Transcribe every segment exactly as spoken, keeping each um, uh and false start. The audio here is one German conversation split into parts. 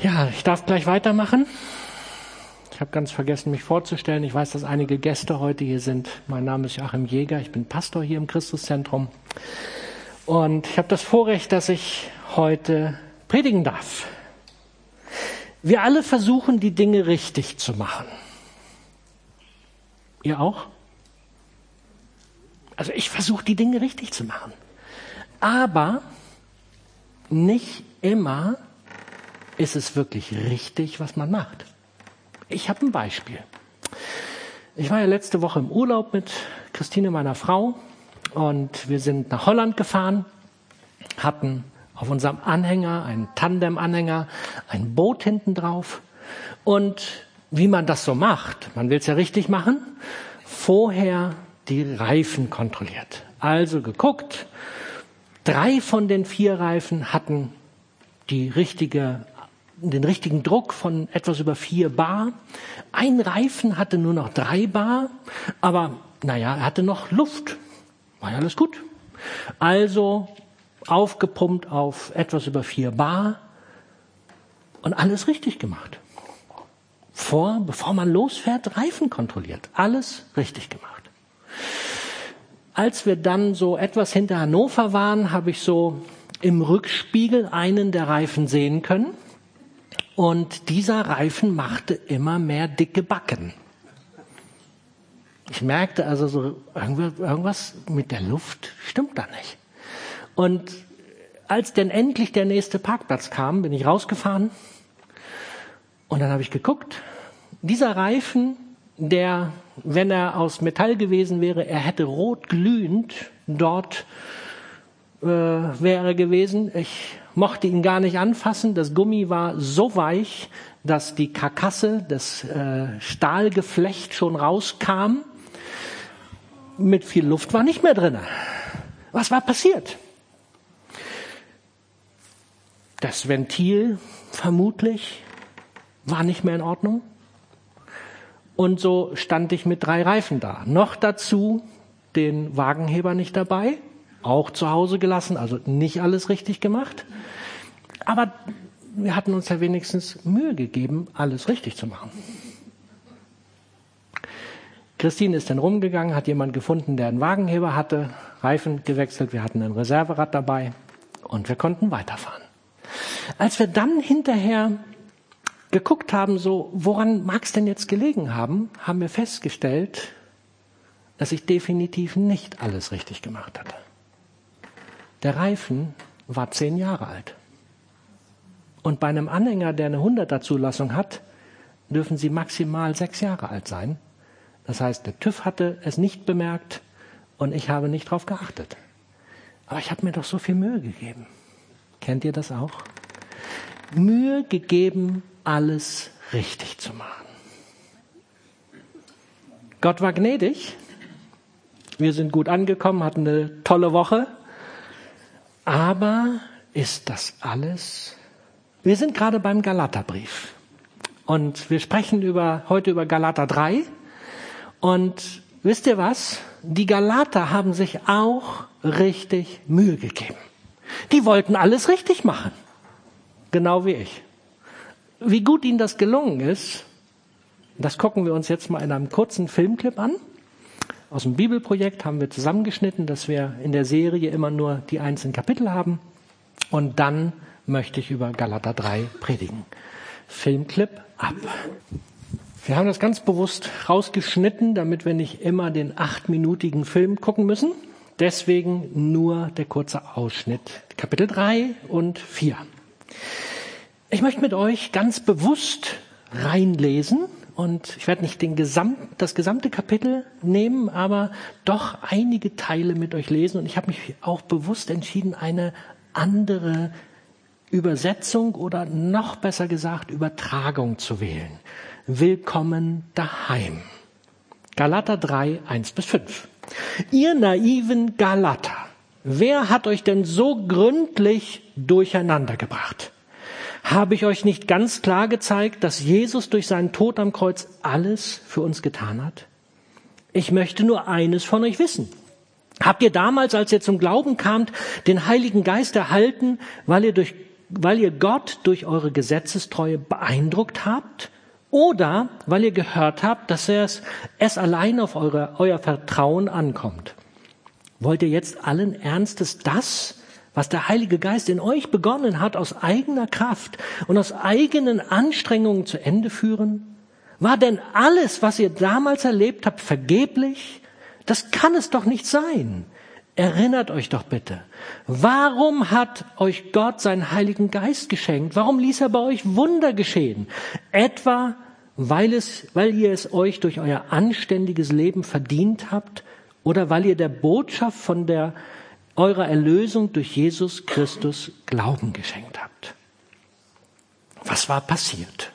Ja, ich darf gleich weitermachen. Ich habe ganz vergessen, mich vorzustellen. Ich weiß, dass einige Gäste heute hier sind. Mein Name ist Joachim Jäger. Ich bin Pastor hier im Christuszentrum. Und ich habe das Vorrecht, dass ich heute predigen darf. Wir alle versuchen, die Dinge richtig zu machen. Ihr auch? Also ich versuche, die Dinge richtig zu machen. Aber nicht immer ist es wirklich richtig, was man macht. Ich habe ein Beispiel. Ich war ja letzte Woche im Urlaub mit Christine, meiner Frau, und wir sind nach Holland gefahren, hatten auf unserem Anhänger, einen Tandem-Anhänger, ein Boot hinten drauf. Und wie man das so macht, man will es ja richtig machen, vorher die Reifen kontrolliert. Also geguckt, drei von den vier Reifen hatten die richtige, den richtigen Druck von etwas über vier Bar. Ein Reifen hatte nur noch drei Bar, aber naja, er hatte noch Luft. War ja alles gut. Also aufgepumpt auf etwas über vier Bar und alles richtig gemacht. Vor, bevor man losfährt, Reifen kontrolliert. Alles richtig gemacht. Als wir dann so etwas hinter Hannover waren, habe ich so im Rückspiegel einen der Reifen sehen können. Und dieser Reifen machte immer mehr dicke Backen. Ich merkte also so, irgendwas mit der Luft stimmt da nicht. Und als dann endlich der nächste Parkplatz kam, bin ich rausgefahren. Und dann habe ich geguckt. Dieser Reifen, der, wenn er aus Metall gewesen wäre, er hätte rot glühend dort äh, wäre gewesen. Ich mochte ihn gar nicht anfassen. Das Gummi war so weich, dass die Karkasse, das äh, Stahlgeflecht schon rauskam. Mit viel Luft war nicht mehr drin. Was war passiert? Das Ventil vermutlich war nicht mehr in Ordnung. Und so stand ich mit drei Reifen da. Noch dazu den Wagenheber nicht dabei, auch zu Hause gelassen, also nicht alles richtig gemacht. Aber wir hatten uns ja wenigstens Mühe gegeben, alles richtig zu machen. Christine ist dann rumgegangen, hat jemanden gefunden, der einen Wagenheber hatte, Reifen gewechselt, wir hatten ein Reserverad dabei und wir konnten weiterfahren. Als wir dann hinterher geguckt haben, so, woran mag es denn jetzt gelegen haben, haben wir festgestellt, dass ich definitiv nicht alles richtig gemacht hatte. Der Reifen war zehn Jahre alt. Und bei einem Anhänger, der eine hunderter Zulassung hat, dürfen sie maximal sechs Jahre alt sein. Das heißt, der TÜV hatte es nicht bemerkt und ich habe nicht drauf geachtet. Aber ich habe mir doch so viel Mühe gegeben. Kennt ihr das auch? Mühe gegeben, alles richtig zu machen. Gott war gnädig. Wir sind gut angekommen, hatten eine tolle Woche. Aber ist das alles? Wir sind gerade beim Galaterbrief. Und wir sprechen über, heute über Galater drei. Und wisst ihr was? Die Galater haben sich auch richtig Mühe gegeben. Die wollten alles richtig machen. Genau wie ich. Wie gut ihnen das gelungen ist, das gucken wir uns jetzt mal in einem kurzen Filmclip an. Aus dem Bibelprojekt haben wir zusammengeschnitten, dass wir in der Serie immer nur die einzelnen Kapitel haben. Und dann möchte ich über Galater drei predigen. Filmclip ab. Wir haben das ganz bewusst rausgeschnitten, damit wir nicht immer den achtminütigen Film gucken müssen. Deswegen nur der kurze Ausschnitt. Kapitel drei und vier. Ich möchte mit euch ganz bewusst reinlesen und ich werde nicht den Gesamt, das gesamte Kapitel nehmen, aber doch einige Teile mit euch lesen. Und ich habe mich auch bewusst entschieden, eine andere Übersetzung oder noch besser gesagt Übertragung zu wählen. Willkommen daheim. Galater drei, eins bis fünf. Ihr naiven Galater, wer hat euch denn so gründlich durcheinander gebracht? Habe ich euch nicht ganz klar gezeigt, dass Jesus durch seinen Tod am Kreuz alles für uns getan hat? Ich möchte nur eines von euch wissen. Habt ihr damals, als ihr zum Glauben kamt, den Heiligen Geist erhalten, weil ihr durch weil ihr Gott durch eure Gesetzestreue beeindruckt habt oder weil ihr gehört habt, dass es, es allein auf eure, euer Vertrauen ankommt? Wollt ihr jetzt allen Ernstes das, was der Heilige Geist in euch begonnen hat, aus eigener Kraft und aus eigenen Anstrengungen zu Ende führen? War denn alles, was ihr damals erlebt habt, vergeblich? Das kann es doch nicht sein. Erinnert euch doch bitte. Warum hat euch Gott seinen Heiligen Geist geschenkt? Warum ließ er bei euch Wunder geschehen? Etwa, weil es, weil ihr es euch durch euer anständiges Leben verdient habt oder weil ihr der Botschaft von der eurer Erlösung durch Jesus Christus Glauben geschenkt habt? Was war passiert?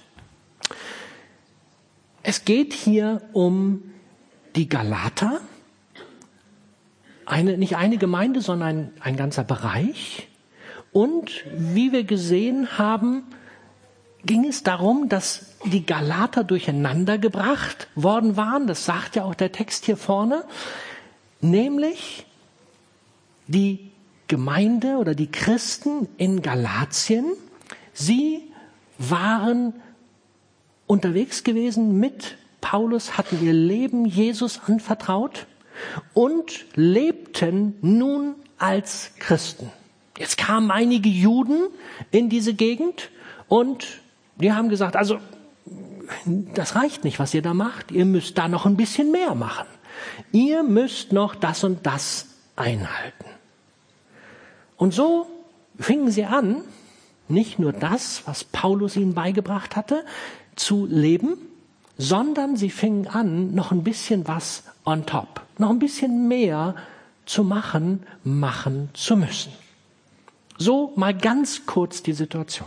Es geht hier um die Galater, eine, nicht eine Gemeinde, sondern ein, ein ganzer Bereich. Und wie wir gesehen haben, ging es darum, dass die Galater durcheinander gebracht worden waren. Das sagt ja auch der Text hier vorne. Nämlich die Gemeinde oder die Christen in Galatien, sie waren unterwegs gewesen mit Paulus, hatten ihr Leben Jesus anvertraut und lebten nun als Christen. Jetzt kamen einige Juden in diese Gegend und die haben gesagt, also das reicht nicht, was ihr da macht, ihr müsst da noch ein bisschen mehr machen. Ihr müsst noch das und das einhalten. Und so fingen sie an, nicht nur das, was Paulus ihnen beigebracht hatte, zu leben, sondern sie fingen an, noch ein bisschen was on top, noch ein bisschen mehr zu machen, machen zu müssen. So mal ganz kurz die Situation.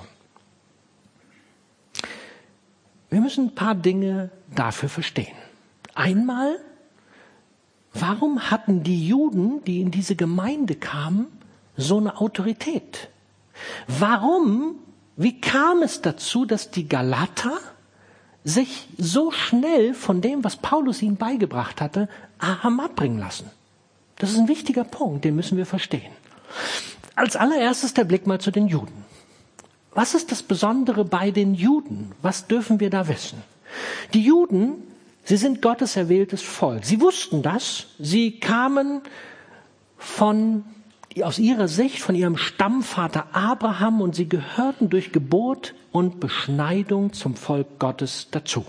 Wir müssen ein paar Dinge dafür verstehen. Einmal, warum hatten die Juden, die in diese Gemeinde kamen, so eine Autorität? Warum, wie kam es dazu, dass die Galater sich so schnell von dem, was Paulus ihnen beigebracht hatte, haben abbringen lassen? Das ist ein wichtiger Punkt, den müssen wir verstehen. Als allererstes der Blick mal zu den Juden. Was ist das Besondere bei den Juden? Was dürfen wir da wissen? Die Juden, sie sind Gottes erwähltes Volk. Sie wussten das. Sie kamen von, aus ihrer Sicht von ihrem Stammvater Abraham und sie gehörten durch Geburt und Beschneidung zum Volk Gottes dazu.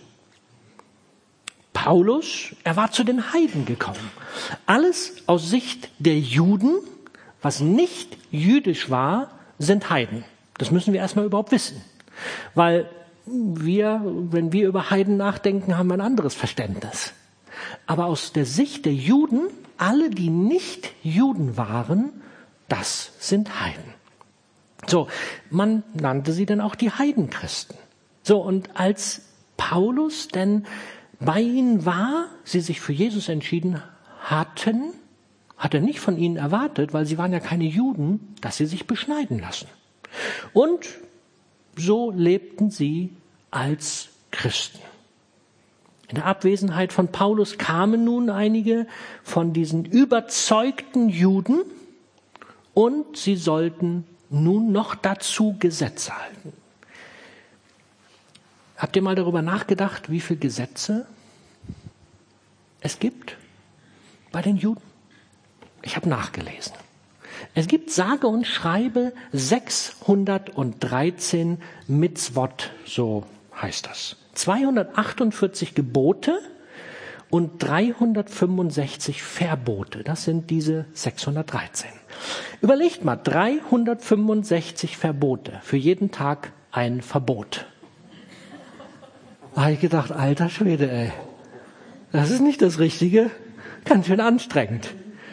Paulus, er war zu den Heiden gekommen. Alles aus Sicht der Juden, was nicht jüdisch war, sind Heiden. Das müssen wir erstmal überhaupt wissen. Weil wir, wenn wir über Heiden nachdenken, haben wir ein anderes Verständnis. Aber aus der Sicht der Juden, alle, die nicht Juden waren, das sind Heiden. So, man nannte sie dann auch die Heidenchristen. So, und als Paulus denn bei ihnen war, sie sich für Jesus entschieden hatten, hat er nicht von ihnen erwartet, weil sie waren ja keine Juden, dass sie sich beschneiden lassen. Und so lebten sie als Christen. In der Abwesenheit von Paulus kamen nun einige von diesen überzeugten Juden und sie sollten nun noch dazu Gesetze halten. Habt ihr mal darüber nachgedacht, wie viele Gesetze es gibt bei den Juden? Ich habe nachgelesen. Es gibt sage und schreibe sechshundertdreizehn Mitzvot, so heißt das. zweihundertachtundvierzig Gebote und dreihundertfünfundsechzig Verbote. Das sind diese sechshundertdreizehn. Überlegt mal, dreihundertfünfundsechzig Verbote. Für jeden Tag ein Verbot. Da habe ich gedacht, alter Schwede, ey. Das ist nicht das Richtige. Ganz schön anstrengend.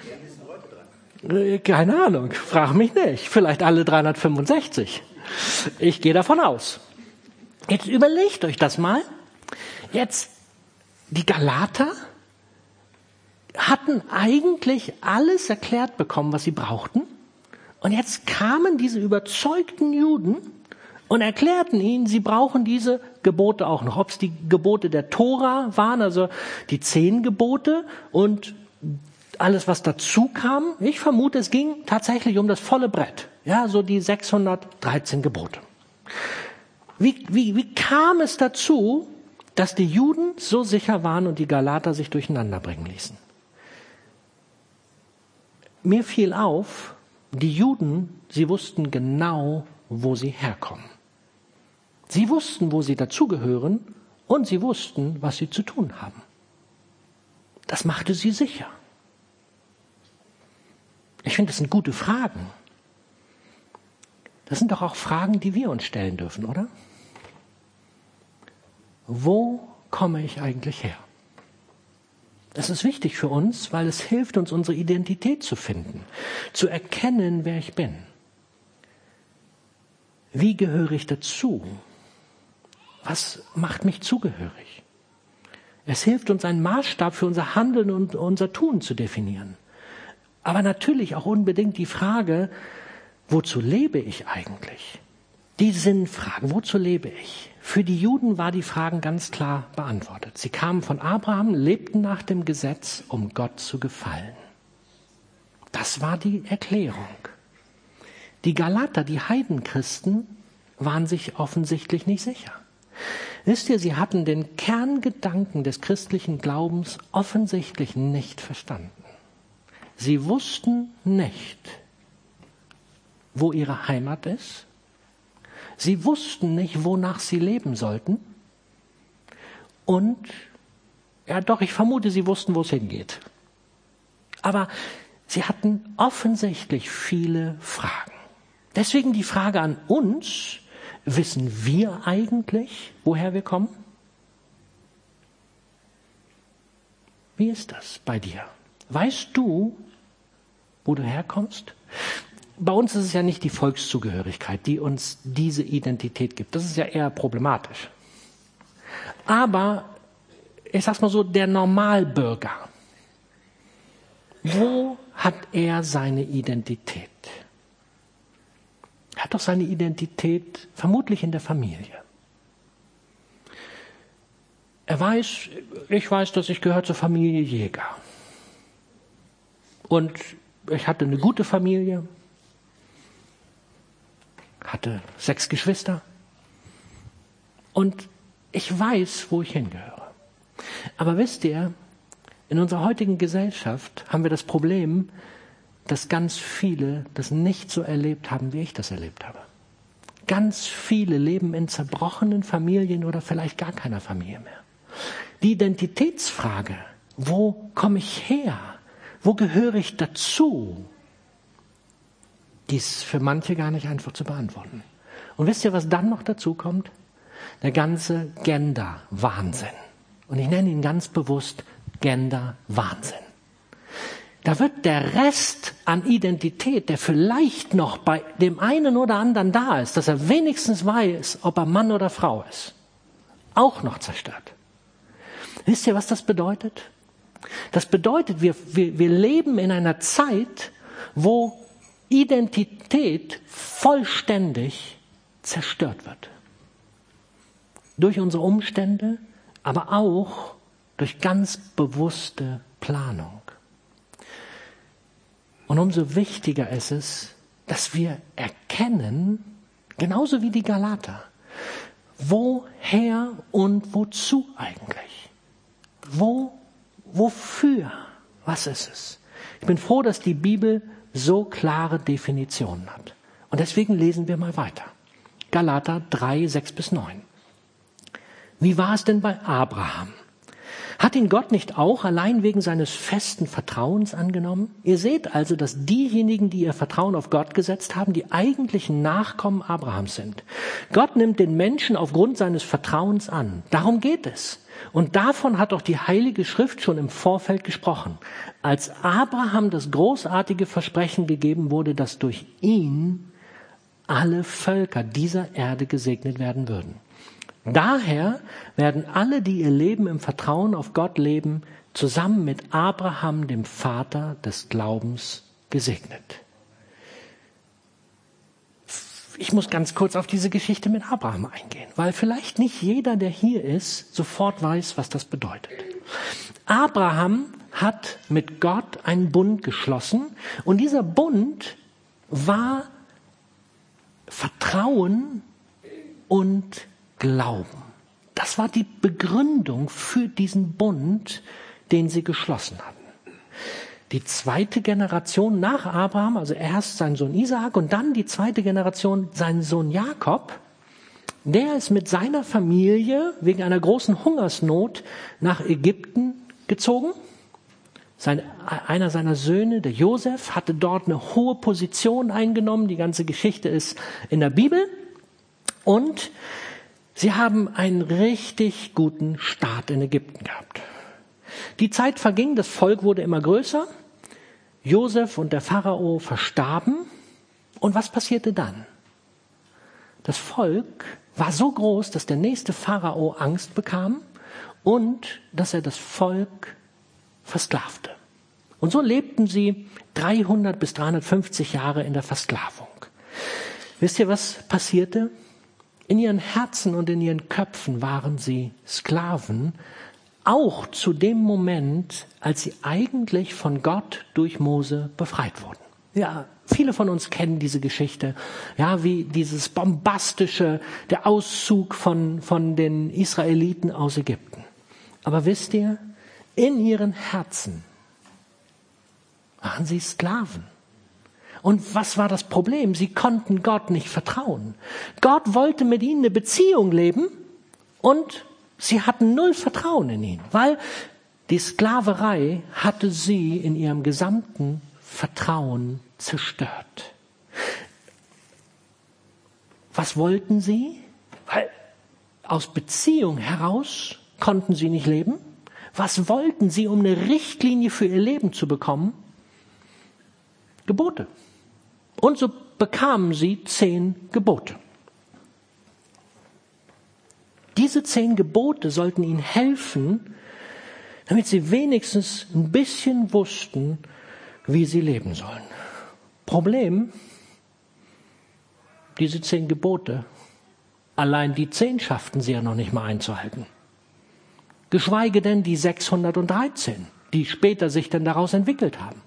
Keine Ahnung, frag mich nicht. Vielleicht alle dreihundertfünfundsechzig. Ich gehe davon aus. Jetzt überlegt euch das mal. Jetzt, die Galater hatten eigentlich alles erklärt bekommen, was sie brauchten. Und jetzt kamen diese überzeugten Juden und erklärten ihnen, sie brauchen diese Gebote auch noch. Ob es die Gebote der Tora waren, also die zehn Gebote und alles, was dazu kam, ich vermute, es ging tatsächlich um das volle Brett. Ja, so die sechshundertdreizehn Gebote. Wie, wie, wie kam es dazu, dass die Juden so sicher waren und die Galater sich durcheinander bringen ließen? Mir fiel auf, die Juden, sie wussten genau, wo sie herkommen. Sie wussten, wo sie dazugehören und sie wussten, was sie zu tun haben. Das machte sie sicher. Ich finde, das sind gute Fragen. Das sind doch auch Fragen, die wir uns stellen dürfen, oder? Wo komme ich eigentlich her? Das ist wichtig für uns, weil es hilft uns, unsere Identität zu finden, zu erkennen, wer ich bin. Wie gehöre ich dazu? Was macht mich zugehörig? Es hilft uns, einen Maßstab für unser Handeln und unser Tun zu definieren. Aber natürlich auch unbedingt die Frage, wozu lebe ich eigentlich? Die Sinnfragen, wozu lebe ich? Für die Juden war die Fragen ganz klar beantwortet. Sie kamen von Abraham, lebten nach dem Gesetz, um Gott zu gefallen. Das war die Erklärung. Die Galater, die Heidenchristen, waren sich offensichtlich nicht sicher. Wisst ihr, sie hatten den Kerngedanken des christlichen Glaubens offensichtlich nicht verstanden. Sie wussten nicht, wo ihre Heimat ist. Sie wussten nicht, wonach sie leben sollten. Und, ja doch, ich vermute, sie wussten, wo es hingeht. Aber sie hatten offensichtlich viele Fragen. Deswegen die Frage an uns, wissen wir eigentlich, woher wir kommen? Wie ist das bei dir? Weißt du, wo du herkommst? Bei uns ist es ja nicht die Volkszugehörigkeit, die uns diese Identität gibt. Das ist ja eher problematisch. Aber, ich sag's mal so, der Normalbürger, wo hat er seine Identität? Er hat doch seine Identität vermutlich in der Familie. Er weiß, ich weiß, dass ich gehöre zur Familie Jäger. Und ich hatte eine gute Familie, hatte sechs Geschwister und ich weiß, wo ich hingehöre. Aber wisst ihr, in unserer heutigen Gesellschaft haben wir das Problem, dass ganz viele das nicht so erlebt haben, wie ich das erlebt habe. Ganz viele leben in zerbrochenen Familien oder vielleicht gar keiner Familie mehr. Die Identitätsfrage, wo komme ich her? Wo gehöre ich dazu? Die ist für manche gar nicht einfach zu beantworten. Und wisst ihr, was dann noch dazu kommt? Der ganze Gender-Wahnsinn. Und ich nenne ihn ganz bewusst Gender-Wahnsinn. Da wird der Rest an Identität, der vielleicht noch bei dem einen oder anderen da ist, dass er wenigstens weiß, ob er Mann oder Frau ist, auch noch zerstört. Wisst ihr, was das bedeutet? Das bedeutet, wir, wir, wir leben in einer Zeit, wo Identität vollständig zerstört wird. Durch unsere Umstände, aber auch durch ganz bewusste Planung. Und umso wichtiger ist es, dass wir erkennen, genauso wie die Galater, woher und wozu eigentlich? Wo, wofür? Was ist es? Ich bin froh, dass die Bibel so klare Definitionen hat. Und deswegen lesen wir mal weiter. Galater drei, sechs bis neun. Wie war es denn bei Abraham? Hat ihn Gott nicht auch allein wegen seines festen Vertrauens angenommen? Ihr seht also, dass diejenigen, die ihr Vertrauen auf Gott gesetzt haben, die eigentlichen Nachkommen Abrahams sind. Gott nimmt den Menschen aufgrund seines Vertrauens an. Darum geht es. Und davon hat auch die Heilige Schrift schon im Vorfeld gesprochen. Als Abraham das großartige Versprechen gegeben wurde, dass durch ihn alle Völker dieser Erde gesegnet werden würden. Daher werden alle, die ihr Leben im Vertrauen auf Gott leben, zusammen mit Abraham, dem Vater des Glaubens, gesegnet. Ich muss ganz kurz auf diese Geschichte mit Abraham eingehen, weil vielleicht nicht jeder, der hier ist, sofort weiß, was das bedeutet. Abraham hat mit Gott einen Bund geschlossen und dieser Bund war Vertrauen und Glauben. Das war die Begründung für diesen Bund, den sie geschlossen hatten. Die zweite Generation nach Abraham, also erst sein Sohn Isaak und dann die zweite Generation, sein Sohn Jakob, der ist mit seiner Familie wegen einer großen Hungersnot nach Ägypten gezogen. Sein, einer seiner Söhne, der Josef, hatte dort eine hohe Position eingenommen. Die ganze Geschichte ist in der Bibel. Und sie haben einen richtig guten Start in Ägypten gehabt. Die Zeit verging, das Volk wurde immer größer. Josef und der Pharao verstarben. Und was passierte dann? Das Volk war so groß, dass der nächste Pharao Angst bekam und dass er das Volk versklavte. Und so lebten sie dreihundert bis dreihundertfünfzig Jahre in der Versklavung. Wisst ihr, was passierte? In ihren Herzen und in ihren Köpfen waren sie Sklaven, auch zu dem Moment, als sie eigentlich von Gott durch Mose befreit wurden. Ja, viele von uns kennen diese Geschichte, ja, wie dieses bombastische, der Auszug von, von den Israeliten aus Ägypten. Aber wisst ihr, in ihren Herzen waren sie Sklaven. Und was war das Problem? Sie konnten Gott nicht vertrauen. Gott wollte mit ihnen eine Beziehung leben und sie hatten null Vertrauen in ihn, weil die Sklaverei hatte sie in ihrem gesamten Vertrauen zerstört. Was wollten sie? Weil aus Beziehung heraus konnten sie nicht leben. Was wollten sie, um eine Richtlinie für ihr Leben zu bekommen? Gebote. Und so bekamen sie zehn Gebote. Diese zehn Gebote sollten ihnen helfen, damit sie wenigstens ein bisschen wussten, wie sie leben sollen. Problem, diese zehn Gebote, allein die zehn schafften sie ja noch nicht mal einzuhalten. Geschweige denn die sechshundertdreizehn, die später sich dann daraus entwickelt haben.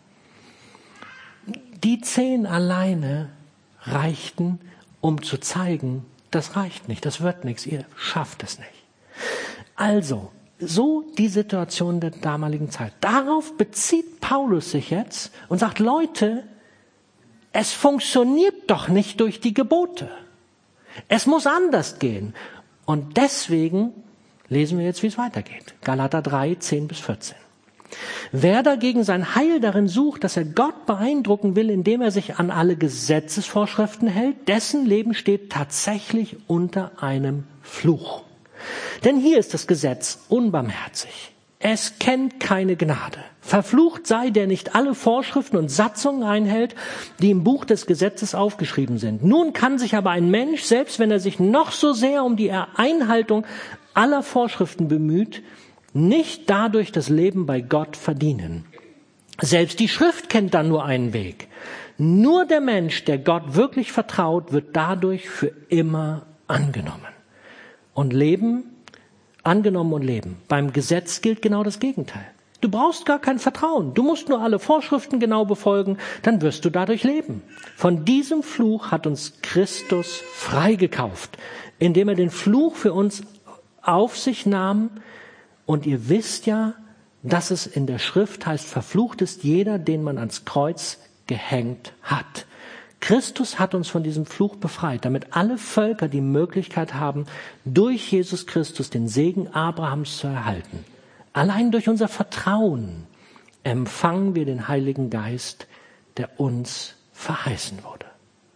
Die zehn alleine reichten, um zu zeigen, das reicht nicht, das wird nichts, ihr schafft es nicht. Also, so die Situation der damaligen Zeit. Darauf bezieht Paulus sich jetzt und sagt, Leute, es funktioniert doch nicht durch die Gebote. Es muss anders gehen. Und deswegen lesen wir jetzt, wie es weitergeht. Galater drei, zehn bis vierzehn. Wer dagegen sein Heil darin sucht, dass er Gott beeindrucken will, indem er sich an alle Gesetzesvorschriften hält, dessen Leben steht tatsächlich unter einem Fluch. Denn hier ist das Gesetz unbarmherzig. Es kennt keine Gnade. Verflucht sei, der nicht alle Vorschriften und Satzungen einhält, die im Buch des Gesetzes aufgeschrieben sind. Nun kann sich aber ein Mensch, selbst wenn er sich noch so sehr um die Einhaltung aller Vorschriften bemüht, nicht dadurch das Leben bei Gott verdienen. Selbst die Schrift kennt dann nur einen Weg. Nur der Mensch, der Gott wirklich vertraut, wird dadurch für immer angenommen. Und leben, angenommen und leben. Beim Gesetz gilt genau das Gegenteil. Du brauchst gar kein Vertrauen. Du musst nur alle Vorschriften genau befolgen, dann wirst du dadurch leben. Von diesem Fluch hat uns Christus freigekauft, indem er den Fluch für uns auf sich nahm. Und ihr wisst ja, dass es in der Schrift heißt, verflucht ist jeder, den man ans Kreuz gehängt hat. Christus hat uns von diesem Fluch befreit, damit alle Völker die Möglichkeit haben, durch Jesus Christus den Segen Abrahams zu erhalten. Allein durch unser Vertrauen empfangen wir den Heiligen Geist, der uns verheißen wurde.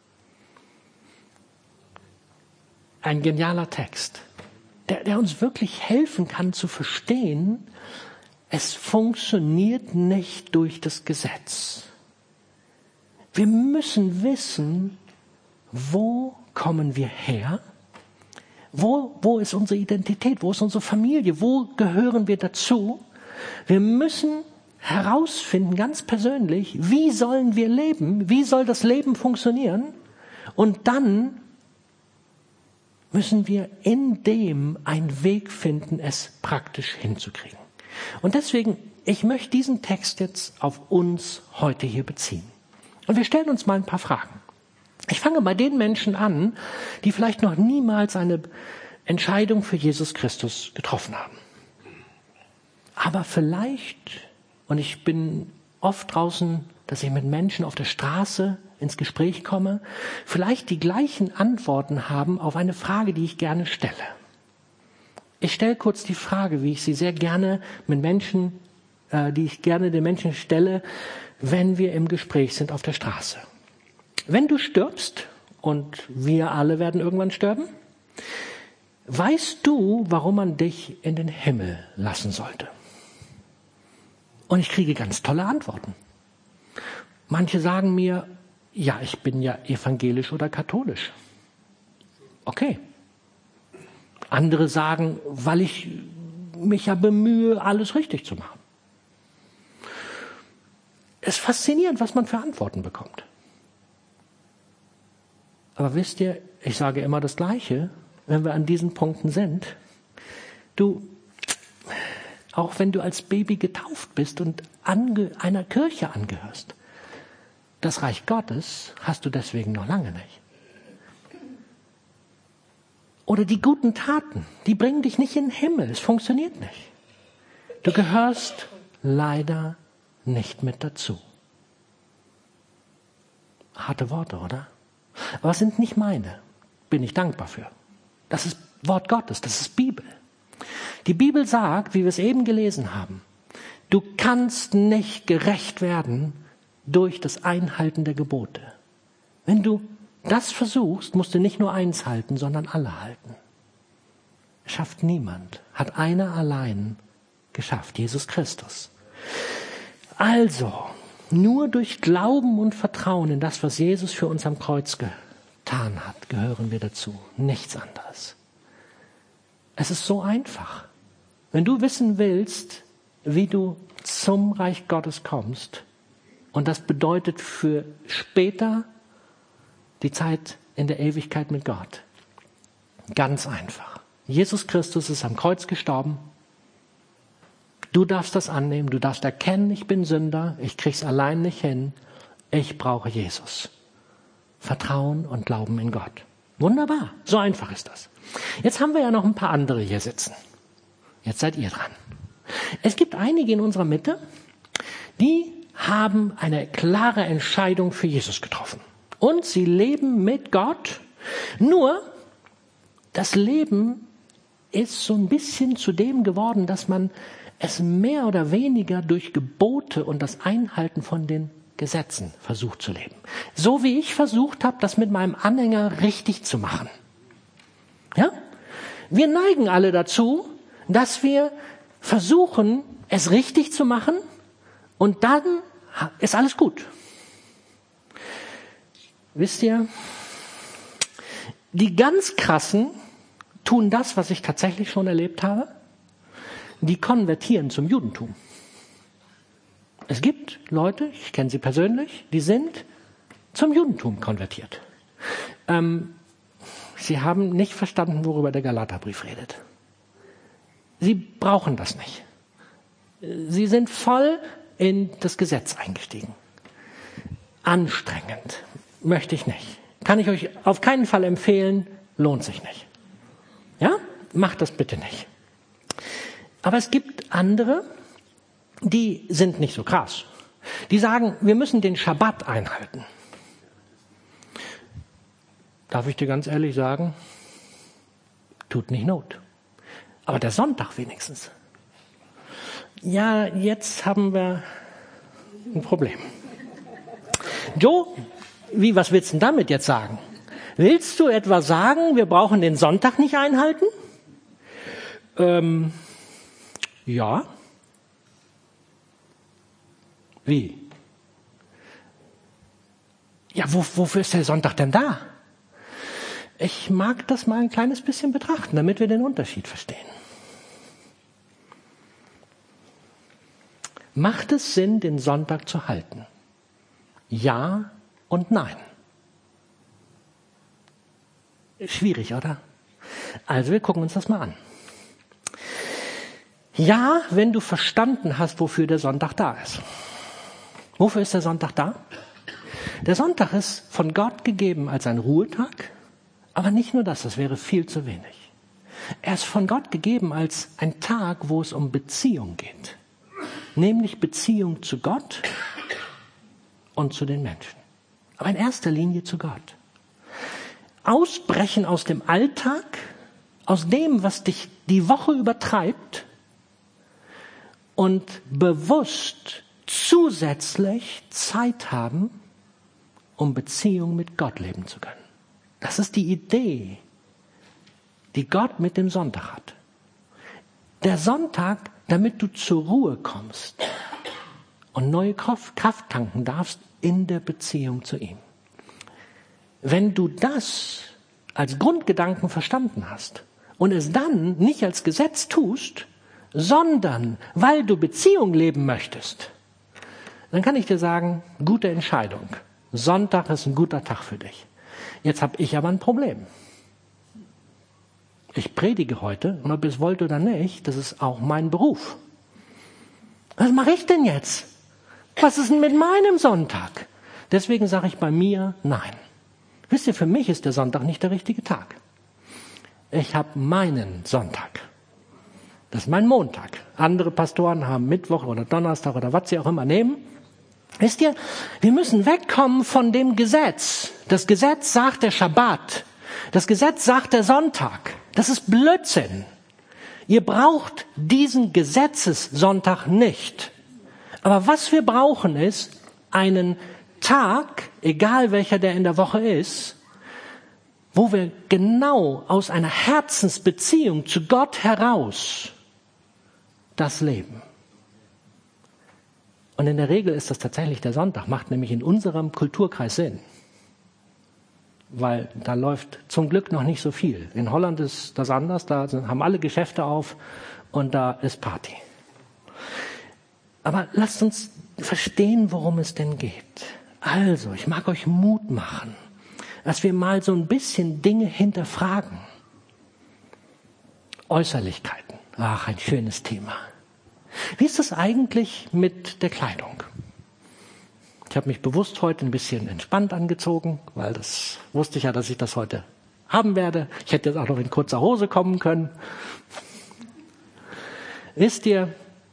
Ein genialer Text, der, der uns wirklich helfen kann zu verstehen, es funktioniert nicht durch das Gesetz. Wir müssen wissen, wo kommen wir her? Wo, wo ist unsere Identität? Wo ist unsere Familie? Wo gehören wir dazu? Wir müssen herausfinden, ganz persönlich, wie sollen wir leben? Wie soll das Leben funktionieren? Und dann müssen wir in dem einen Weg finden, es praktisch hinzukriegen. Und deswegen ich möchte diesen Text jetzt auf uns heute hier beziehen. Und wir stellen uns mal ein paar Fragen. Ich fange bei den Menschen an, die vielleicht noch niemals eine Entscheidung für Jesus Christus getroffen haben. Aber vielleicht, und ich bin oft draußen, dass ich mit Menschen auf der Straße ins Gespräch komme, vielleicht die gleichen Antworten haben auf eine Frage, die ich gerne stelle. Ich stelle kurz die Frage, wie ich sie sehr gerne mit Menschen, äh, die ich gerne den Menschen stelle, wenn wir im Gespräch sind auf der Straße. Wenn du stirbst, und wir alle werden irgendwann sterben, weißt du, warum man dich in den Himmel lassen sollte? Und ich kriege ganz tolle Antworten. Manche sagen mir, ja, ich bin ja evangelisch oder katholisch. Okay. Andere sagen, weil ich mich ja bemühe, alles richtig zu machen. Es ist faszinierend, was man für Antworten bekommt. Aber wisst ihr, ich sage immer das Gleiche, wenn wir an diesen Punkten sind. Du, auch wenn du als Baby getauft bist und ange, einer Kirche angehörst, das Reich Gottes hast du deswegen noch lange nicht. Oder die guten Taten, die bringen dich nicht in den Himmel. Es funktioniert nicht. Du gehörst leider nicht mit dazu. Harte Worte, oder? Aber es sind nicht meine. Bin ich dankbar für. Das ist Wort Gottes, das ist Bibel. Die Bibel sagt, wie wir es eben gelesen haben, du kannst nicht gerecht werden durch das Einhalten der Gebote. Wenn du das versuchst, musst du nicht nur eins halten, sondern alle halten. Schafft niemand. Hat einer allein geschafft, Jesus Christus. Also, nur durch Glauben und Vertrauen in das, was Jesus für uns am Kreuz getan hat, gehören wir dazu. Nichts anderes. Es ist so einfach. Wenn du wissen willst, wie du zum Reich Gottes kommst, und das bedeutet für später die Zeit in der Ewigkeit mit Gott. Ganz einfach. Jesus Christus ist am Kreuz gestorben. Du darfst das annehmen, du darfst erkennen, ich bin Sünder, ich krieg's allein nicht hin, ich brauche Jesus. Vertrauen und Glauben in Gott. Wunderbar, so einfach ist das. Jetzt haben wir ja noch ein paar andere hier sitzen. Jetzt seid ihr dran. Es gibt einige in unserer Mitte, die haben eine klare Entscheidung für Jesus getroffen. Und sie leben mit Gott. Nur, das Leben ist so ein bisschen zu dem geworden, dass man es mehr oder weniger durch Gebote und das Einhalten von den Gesetzen versucht zu leben. So wie ich versucht habe, das mit meinem Anhänger richtig zu machen. Ja? Wir neigen alle dazu, dass wir versuchen, es richtig zu machen und dann ist alles gut. Wisst ihr, die ganz Krassen tun das, was ich tatsächlich schon erlebt habe. Die konvertieren zum Judentum. Es gibt Leute, ich kenne sie persönlich, die sind zum Judentum konvertiert. Ähm, sie haben nicht verstanden, worüber der Galaterbrief redet. Sie brauchen das nicht. Sie sind voll in das Gesetz eingestiegen. Anstrengend. Möchte ich nicht. Kann ich euch auf keinen Fall empfehlen, lohnt sich nicht. Ja? Macht das bitte nicht. Aber es gibt andere, die sind nicht so krass. Die sagen, wir müssen den Schabbat einhalten. Darf ich dir ganz ehrlich sagen, tut nicht Not. Aber der Sonntag wenigstens. Ja, jetzt haben wir ein Problem. Joe, wie, was willst du denn damit jetzt sagen? Willst du etwa sagen, wir brauchen den Sonntag nicht einhalten? Ähm, ja. Wie? Ja, wo, wofür ist der Sonntag denn da? Ich mag das mal ein kleines bisschen betrachten, damit wir den Unterschied verstehen. Macht es Sinn, den Sonntag zu halten? Ja und nein. Schwierig, oder? Also wir gucken uns das mal an. Ja, wenn du verstanden hast, wofür der Sonntag da ist. Wofür ist der Sonntag da? Der Sonntag ist von Gott gegeben als ein Ruhetag, aber nicht nur das, das wäre viel zu wenig. Er ist von Gott gegeben als ein Tag, wo es um Beziehung geht, nämlich Beziehung zu Gott und zu den Menschen, aber in erster Linie zu Gott. Ausbrechen aus dem Alltag, aus dem, was dich die Woche übertreibt und bewusst zusätzlich Zeit haben, um Beziehung mit Gott leben zu können. Das ist die Idee, die Gott mit dem Sonntag hat. Der Sonntag, damit du zur Ruhe kommst und neue Kraft tanken darfst in der Beziehung zu ihm. Wenn du das als Grundgedanken verstanden hast und es dann nicht als Gesetz tust, sondern weil du Beziehung leben möchtest, dann kann ich dir sagen, gute Entscheidung. Sonntag ist ein guter Tag für dich. Jetzt habe ich aber ein Problem. Ich predige heute, und ob ihr es wollt oder nicht, das ist auch mein Beruf. Was mache ich denn jetzt? Was ist denn mit meinem Sonntag? Deswegen sage ich bei mir nein. Wisst ihr, für mich ist der Sonntag nicht der richtige Tag. Ich habe meinen Sonntag. Das ist mein Montag. Andere Pastoren haben Mittwoch oder Donnerstag oder was sie auch immer nehmen. Wisst ihr, wir müssen wegkommen von dem Gesetz. Das Gesetz sagt der Schabbat. Das Gesetz sagt der Sonntag. Das ist Blödsinn. Ihr braucht diesen Gesetzessonntag nicht. Aber was wir brauchen ist einen Tag, egal welcher der in der Woche ist, wo wir genau aus einer Herzensbeziehung zu Gott heraus das leben. Und in der Regel ist das tatsächlich der Sonntag, macht nämlich in unserem Kulturkreis Sinn. Weil da läuft zum Glück noch nicht so viel. In Holland ist das anders, da haben alle Geschäfte auf und da ist Party. Aber lasst uns verstehen, worum es denn geht. Also, ich mag euch Mut machen, dass wir mal so ein bisschen Dinge hinterfragen. Äußerlichkeiten, ach, ein schönes Thema. Wie ist das eigentlich mit der Kleidung? Ich habe mich bewusst heute ein bisschen entspannt angezogen, weil das wusste ich ja, dass ich das heute haben werde. Ich hätte jetzt auch noch in kurzer Hose kommen können. Wisst ihr,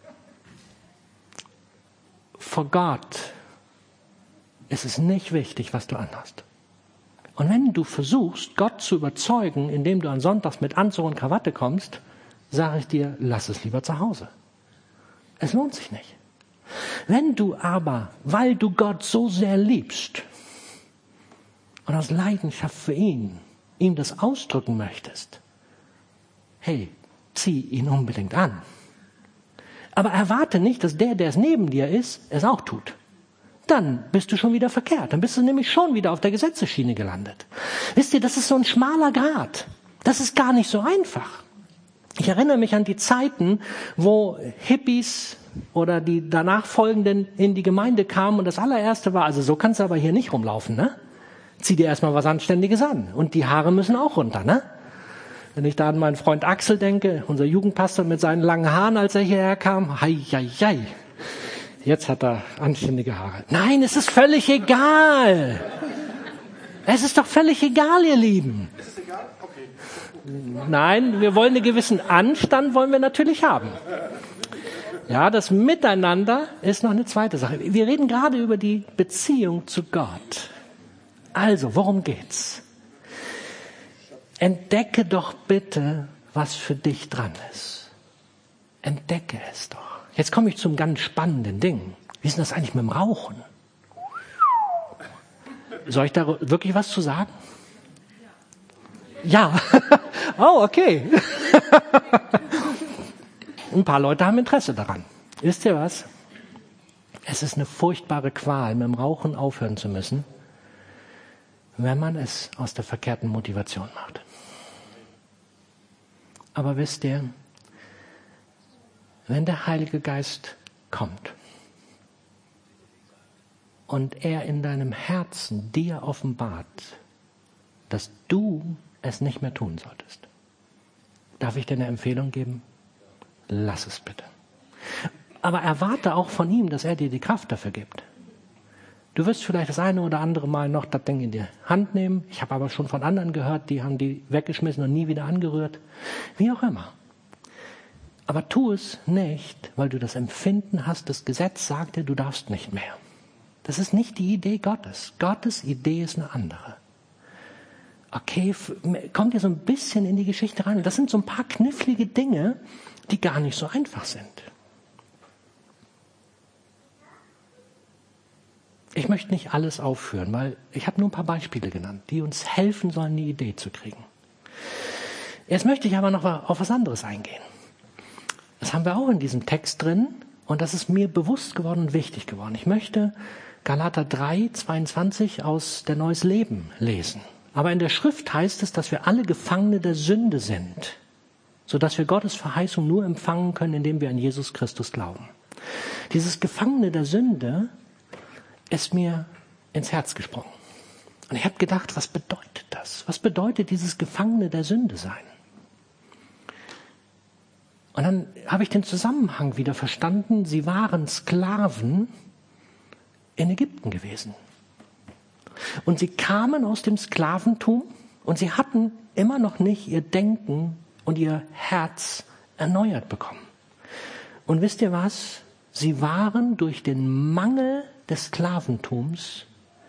vor Gott ist es nicht wichtig, was du anhast. Und wenn du versuchst, Gott zu überzeugen, indem du an Sonntags mit Anzug und Krawatte kommst, sage ich dir, lass es lieber zu Hause. Es lohnt sich nicht. Wenn du aber, weil du Gott so sehr liebst und aus Leidenschaft für ihn, ihm das ausdrücken möchtest, hey, zieh ihn unbedingt an. Aber erwarte nicht, dass der, der es neben dir ist, es auch tut. Dann bist du schon wieder verkehrt. Dann bist du nämlich schon wieder auf der Gesetzesschiene gelandet. Wisst ihr, das ist so ein schmaler Grat. Das ist gar nicht so einfach. Ich erinnere mich an die Zeiten, wo Hippies oder die danach folgenden in die Gemeinde kamen und das allererste war, also so kannst du aber hier nicht rumlaufen, ne? Zieh dir erstmal was Anständiges an. Und die Haare müssen auch runter, ne? Wenn ich da an meinen Freund Axel denke, unser Jugendpastor mit seinen langen Haaren, als er hierher kam, hei, hei, hei. Jetzt hat er anständige Haare. Nein, es ist völlig egal. Es ist doch völlig egal, ihr Lieben. Ist es egal? Okay. Nein, wir wollen einen gewissen Anstand, wollen wir natürlich haben. Ja, das Miteinander ist noch eine zweite Sache. Wir reden gerade über die Beziehung zu Gott. Also, worum geht's? Entdecke doch bitte, was für dich dran ist. Entdecke es doch. Jetzt komme ich zum ganz spannenden Ding. Wie ist denn das eigentlich mit dem Rauchen? Soll ich da wirklich was zu sagen? Ja. Oh, okay. Ein paar Leute haben Interesse daran. Wisst ihr was? Es ist eine furchtbare Qual, mit dem Rauchen aufhören zu müssen, wenn man es aus der verkehrten Motivation macht. Aber wisst ihr, wenn der Heilige Geist kommt und er in deinem Herzen dir offenbart, dass du es nicht mehr tun solltest, darf ich dir eine Empfehlung geben? lass es bitte. Aber erwarte auch von ihm, dass er dir die Kraft dafür gibt. Du wirst vielleicht das eine oder andere Mal noch das Ding in die Hand nehmen. Ich habe aber schon von anderen gehört, die haben die weggeschmissen und nie wieder angerührt. Wie auch immer. Aber tu es nicht, weil du das Empfinden hast, das Gesetz sagt dir, du darfst nicht mehr. Das ist nicht die Idee Gottes. Gottes Idee ist eine andere. Okay, kommt ihr so ein bisschen in die Geschichte rein. Das sind so ein paar knifflige Dinge, die gar nicht so einfach sind. Ich möchte nicht alles aufführen, weil ich habe nur ein paar Beispiele genannt, die uns helfen sollen, eine Idee zu kriegen. Jetzt möchte ich aber noch auf was anderes eingehen. Das haben wir auch in diesem Text drin und das ist mir bewusst geworden und wichtig geworden. Ich möchte Galater drei, zweiundzwanzig aus der Neues Leben lesen. Aber in der Schrift heißt es, dass wir alle Gefangene der Sünde sind, sodass wir Gottes Verheißung nur empfangen können, indem wir an Jesus Christus glauben. Dieses Gefangene der Sünde ist mir ins Herz gesprungen. Und ich habe gedacht, was bedeutet das? Was bedeutet dieses Gefangene der Sünde sein? Und dann habe ich den Zusammenhang wieder verstanden. Sie waren Sklaven in Ägypten gewesen. Und sie kamen aus dem Sklaventum und sie hatten immer noch nicht ihr Denken und ihr Herz erneuert bekommen. Und wisst ihr was? Sie waren durch den Mangel des Sklaventums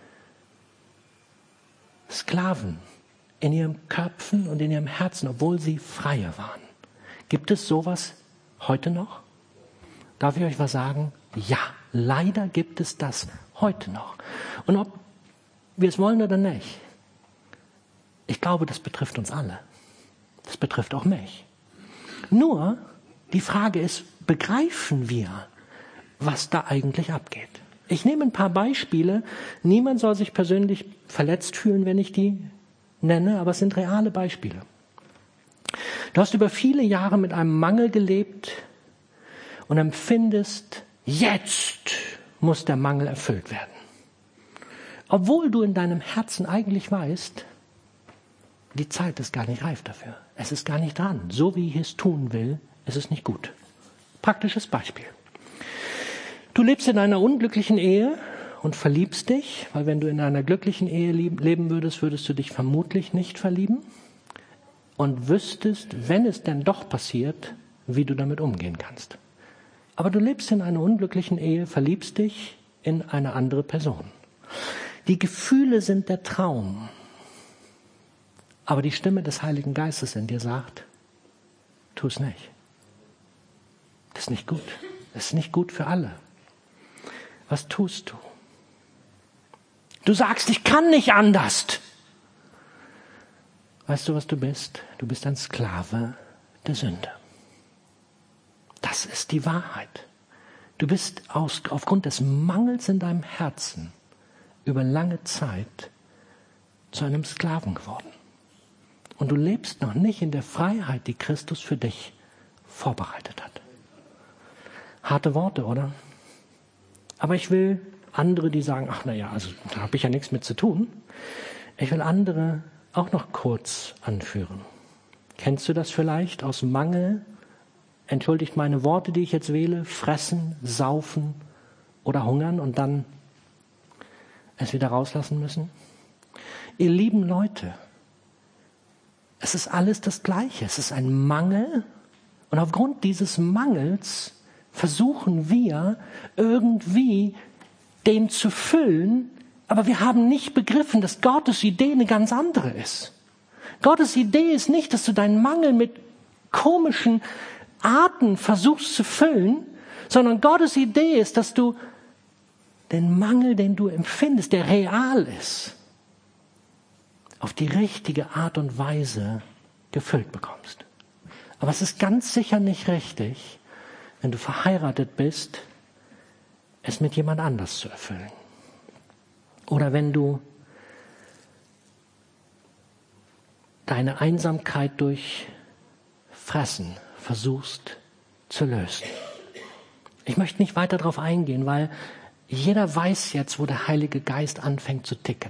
Sklaven in ihren Köpfen und in ihrem Herzen, obwohl sie freie waren. Gibt es sowas heute noch? Darf ich euch was sagen? Ja, leider gibt es das heute noch. Und ob wir es wollen oder nicht, ich glaube, das betrifft uns alle. Das betrifft auch mich. Nur, die Frage ist, begreifen wir, was da eigentlich abgeht? Ich nehme ein paar Beispiele. Niemand soll sich persönlich verletzt fühlen, wenn ich die nenne, aber es sind reale Beispiele. Du hast über viele Jahre mit einem Mangel gelebt und empfindest, jetzt muss der Mangel erfüllt werden. Obwohl du in deinem Herzen eigentlich weißt, die Zeit ist gar nicht reif dafür. Es ist gar nicht dran. So wie ich es tun will, ist es nicht gut. Praktisches Beispiel. Du lebst in einer unglücklichen Ehe und verliebst dich, weil wenn du in einer glücklichen Ehe leben würdest, würdest du dich vermutlich nicht verlieben und wüsstest, wenn es denn doch passiert, wie du damit umgehen kannst. Aber du lebst in einer unglücklichen Ehe, verliebst dich in eine andere Person. Die Gefühle sind der Traum, aber die Stimme des Heiligen Geistes in dir sagt, tu es nicht. Das ist nicht gut. Das ist nicht gut für alle. Was tust du? Du sagst, ich kann nicht anders. Weißt du, was du bist? Du bist ein Sklave der Sünde. Das ist die Wahrheit. Du bist aus, aufgrund des Mangels in deinem Herzen über lange Zeit zu einem Sklaven geworden. Und du lebst noch nicht in der Freiheit, die Christus für dich vorbereitet hat. Harte Worte, oder? Aber ich will andere, die sagen, ach naja, also da habe ich ja nichts mit zu tun. Ich will andere auch noch kurz anführen. Kennst du das vielleicht aus Mangel? Entschuldigt meine Worte, die ich jetzt wähle, fressen, saufen oder hungern und dann es wieder rauslassen müssen? Ihr lieben Leute, es ist alles das Gleiche. Es ist ein Mangel und aufgrund dieses Mangels versuchen wir irgendwie den zu füllen, aber wir haben nicht begriffen, dass Gottes Idee eine ganz andere ist. Gottes Idee ist nicht, dass du deinen Mangel mit komischen Arten versuchst zu füllen, sondern Gottes Idee ist, dass du den Mangel, den du empfindest, der real ist, auf die richtige Art und Weise gefüllt bekommst. Aber es ist ganz sicher nicht richtig, wenn du verheiratet bist, es mit jemand anders zu erfüllen. Oder wenn du deine Einsamkeit durch Fressen versuchst zu lösen. Ich möchte nicht weiter darauf eingehen, weil jeder weiß jetzt, wo der Heilige Geist anfängt zu ticken.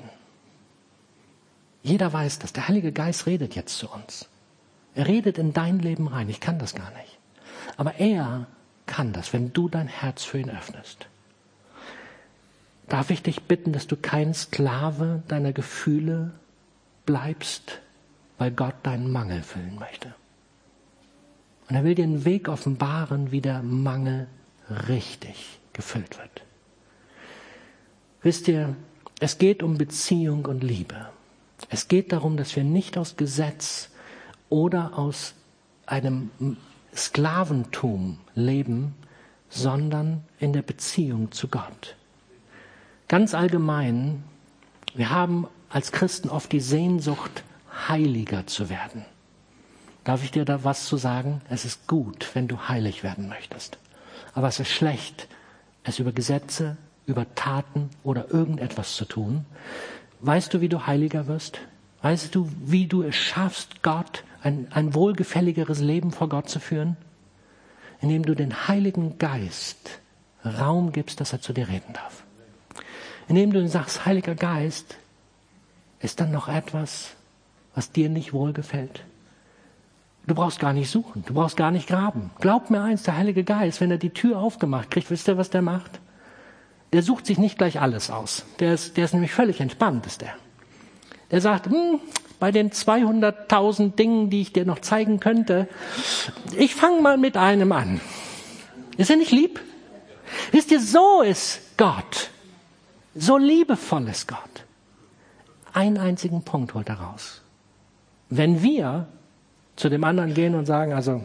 Jeder weiß das. Der Heilige Geist redet jetzt zu uns. Er redet in dein Leben rein. Ich kann das gar nicht. Aber er kann das, wenn du dein Herz für ihn öffnest. Darf ich dich bitten, dass du kein Sklave deiner Gefühle bleibst, weil Gott deinen Mangel füllen möchte. Und er will dir einen Weg offenbaren, wie der Mangel richtig gefüllt wird. Wisst ihr, es geht um Beziehung und Liebe. Es geht darum, dass wir nicht aus Gesetz oder aus einem Sklaventum leben, sondern in der Beziehung zu Gott. Ganz allgemein, wir haben als Christen oft die Sehnsucht, heiliger zu werden. Darf ich dir da was zu sagen? Es ist gut, wenn du heilig werden möchtest. Aber es ist schlecht, es über Gesetze, über Taten oder irgendetwas zu tun. Weißt du, wie du heiliger wirst? Weißt du, wie du es schaffst, Gott ein, ein wohlgefälligeres Leben vor Gott zu führen? Indem du den Heiligen Geist Raum gibst, dass er zu dir reden darf. Indem du sagst, Heiliger Geist, ist dann noch etwas, was dir nicht wohlgefällt? Du brauchst gar nicht suchen, du brauchst gar nicht graben. Glaub mir eins, der Heilige Geist, wenn er die Tür aufgemacht kriegt, wisst ihr, was der macht? Der sucht sich nicht gleich alles aus. Der ist, der ist nämlich völlig entspannt, ist der. Der sagt, hm, bei den zweihunderttausend Dingen, die ich dir noch zeigen könnte, ich fange mal mit einem an. Ist er nicht lieb? Wisst ihr, so ist Gott. So liebevoll ist Gott. Einen einzigen Punkt holt er raus. Wenn wir zu dem anderen gehen und sagen, also,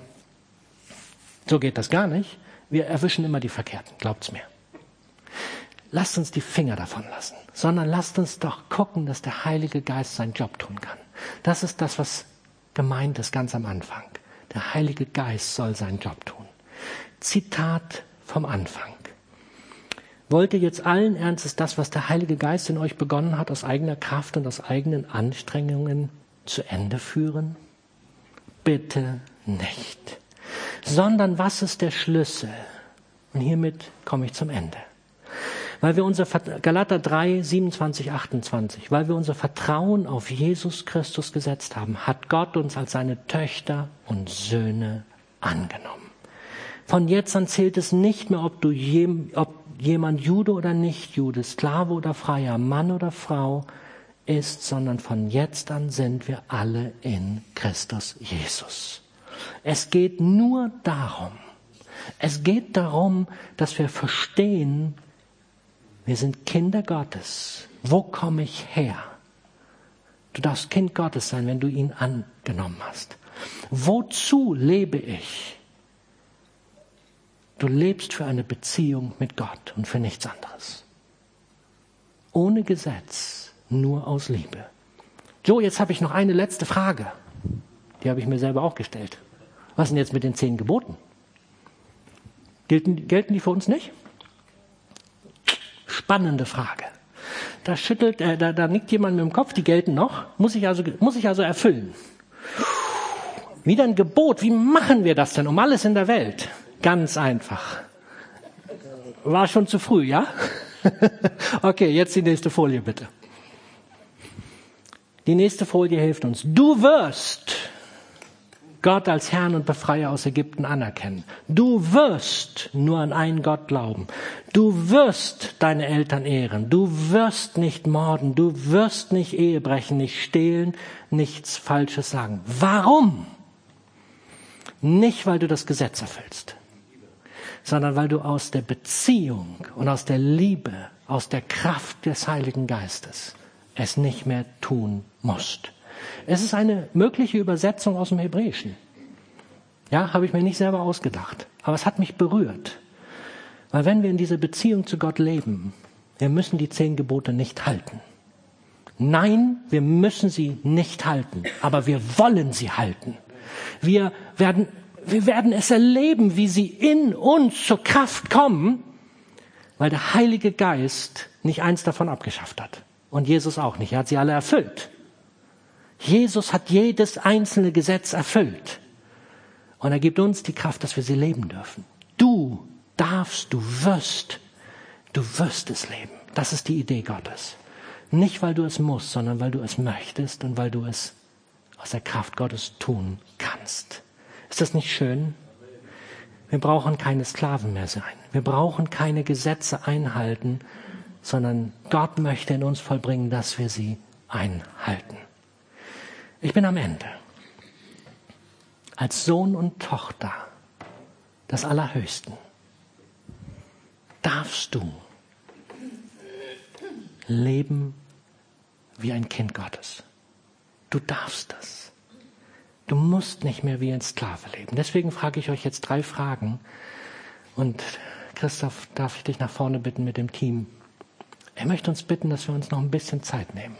so geht das gar nicht, wir erwischen immer die Verkehrten, glaubt's mir. Lasst uns die Finger davon lassen, sondern lasst uns doch gucken, dass der Heilige Geist seinen Job tun kann. Das ist das, was gemeint ist ganz am Anfang. Der Heilige Geist soll seinen Job tun. Zitat vom Anfang. Wollt ihr jetzt allen Ernstes das, was der Heilige Geist in euch begonnen hat, aus eigener Kraft und aus eigenen Anstrengungen zu Ende führen? Bitte nicht. Sondern was ist der Schlüssel? Und hiermit komme ich zum Ende. Weil wir unser Galater drei, siebenundzwanzig, achtundzwanzig, weil wir unser Vertrauen auf Jesus Christus gesetzt haben, hat Gott uns als seine Töchter und Söhne angenommen. Von jetzt an zählt es nicht mehr, ob du jem, ob jemand Jude oder nicht Jude, Sklave oder Freier, Mann oder Frau ist, sondern von jetzt an sind wir alle in Christus Jesus. Es geht nur darum, es geht darum, dass wir verstehen, wir sind Kinder Gottes. Wo komme ich her? Du darfst Kind Gottes sein, wenn du ihn angenommen hast. Wozu lebe ich? Du lebst für eine Beziehung mit Gott und für nichts anderes. Ohne Gesetz, nur aus Liebe. So, jetzt habe ich noch eine letzte Frage. Die habe ich mir selber auch gestellt. Was denn jetzt mit den zehn Geboten? Gelten, gelten die für uns nicht? Spannende Frage. Da schüttelt, äh, da, da nickt jemand mit dem Kopf, die gelten noch. Muss ich also, muss ich also erfüllen. Wieder ein Gebot. Wie machen wir das denn um alles in der Welt? Ganz einfach. War schon zu früh, ja? Okay, jetzt die nächste Folie bitte. Die nächste Folie hilft uns. Du wirst Gott als Herrn und Befreier aus Ägypten anerkennen. Du wirst nur an einen Gott glauben. Du wirst deine Eltern ehren. Du wirst nicht morden. Du wirst nicht Ehe brechen, nicht stehlen, nichts Falsches sagen. Warum? Nicht, weil du das Gesetz erfüllst, sondern weil du aus der Beziehung und aus der Liebe, aus der Kraft des Heiligen Geistes es nicht mehr tun musst. Es ist eine mögliche Übersetzung aus dem Hebräischen. Ja, habe ich mir nicht selber ausgedacht. Aber es hat mich berührt. Weil wenn wir in dieser Beziehung zu Gott leben, wir müssen die zehn Gebote nicht halten. Nein, wir müssen sie nicht halten. Aber wir wollen sie halten. Wir werden, wir werden es erleben, wie sie in uns zur Kraft kommen, weil der Heilige Geist nicht eins davon abgeschafft hat. Und Jesus auch nicht. Er hat sie alle erfüllt. Jesus hat jedes einzelne Gesetz erfüllt. Und er gibt uns die Kraft, dass wir sie leben dürfen. Du darfst, du wirst, du wirst es leben. Das ist die Idee Gottes. Nicht, weil du es musst, sondern weil du es möchtest und weil du es aus der Kraft Gottes tun kannst. Ist das nicht schön? Wir brauchen keine Sklaven mehr sein. Wir brauchen keine Gesetze einhalten, sondern Gott möchte in uns vollbringen, dass wir sie einhalten. Ich bin am Ende. Als Sohn und Tochter des Allerhöchsten darfst du leben wie ein Kind Gottes. Du darfst das. Du musst nicht mehr wie ein Sklave leben. Deswegen frage ich euch jetzt drei Fragen. Und Christoph, darf ich dich nach vorne bitten mit dem Team. Er möchte uns bitten, dass wir uns noch ein bisschen Zeit nehmen.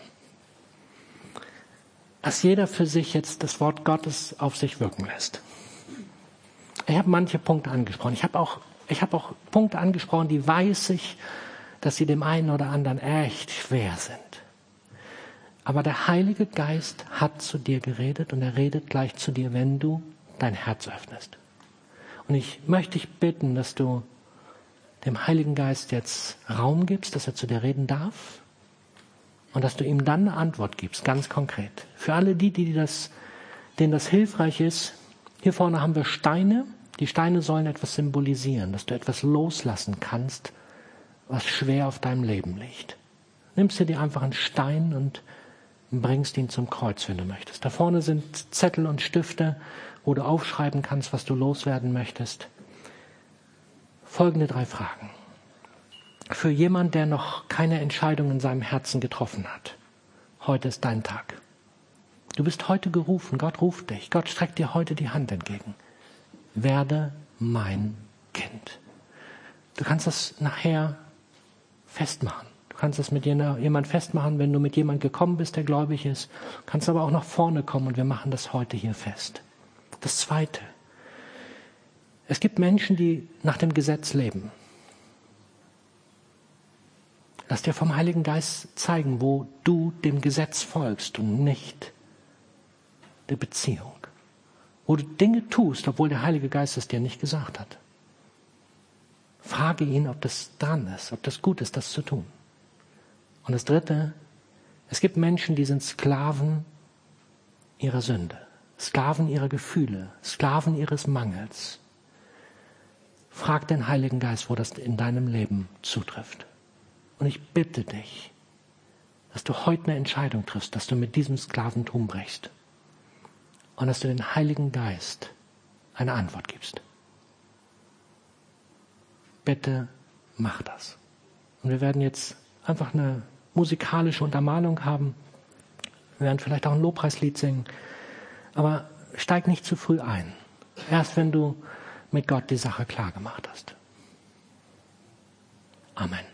Dass jeder für sich jetzt das Wort Gottes auf sich wirken lässt. Ich habe manche Punkte angesprochen. Ich habe auch, ich habe auch Punkte angesprochen, die weiß ich, dass sie dem einen oder anderen echt schwer sind. Aber der Heilige Geist hat zu dir geredet und er redet gleich zu dir, wenn du dein Herz öffnest. Und ich möchte dich bitten, dass du dem Heiligen Geist jetzt Raum gibst, dass er zu dir reden darf und dass du ihm dann eine Antwort gibst, ganz konkret. Für alle die, die das, denen das hilfreich ist, hier vorne haben wir Steine. Die Steine sollen etwas symbolisieren, dass du etwas loslassen kannst, was schwer auf deinem Leben liegt. Nimmst du dir einfach einen Stein und bringst ihn zum Kreuz, wenn du möchtest. Da vorne sind Zettel und Stifte, wo du aufschreiben kannst, was du loswerden möchtest. Folgende drei Fragen. Für jemanden, der noch keine Entscheidung in seinem Herzen getroffen hat. Heute ist dein Tag. Du bist heute gerufen. Gott ruft dich. Gott streckt dir heute die Hand entgegen. Werde mein Kind. Du kannst das nachher festmachen. Du kannst das mit jemandem festmachen, wenn du mit jemandem gekommen bist, der gläubig ist. Du kannst aber auch nach vorne kommen und wir machen das heute hier fest. Das Zweite. Es gibt Menschen, die nach dem Gesetz leben. Lass dir vom Heiligen Geist zeigen, wo du dem Gesetz folgst und nicht der Beziehung. Wo du Dinge tust, obwohl der Heilige Geist es dir nicht gesagt hat. Frage ihn, ob das dran ist, ob das gut ist, das zu tun. Und das Dritte, es gibt Menschen, die sind Sklaven ihrer Sünde, Sklaven ihrer Gefühle, Sklaven ihres Mangels. Frag den Heiligen Geist, wo das in deinem Leben zutrifft. Und ich bitte dich, dass du heute eine Entscheidung triffst, dass du mit diesem Sklaventum brichst. Und dass du den Heiligen Geist eine Antwort gibst. Bitte mach das. Und wir werden jetzt einfach eine musikalische Untermalung haben. Wir werden vielleicht auch ein Lobpreislied singen. Aber steig nicht zu früh ein. Erst wenn du mit Gott die Sache klar gemacht hast. Amen.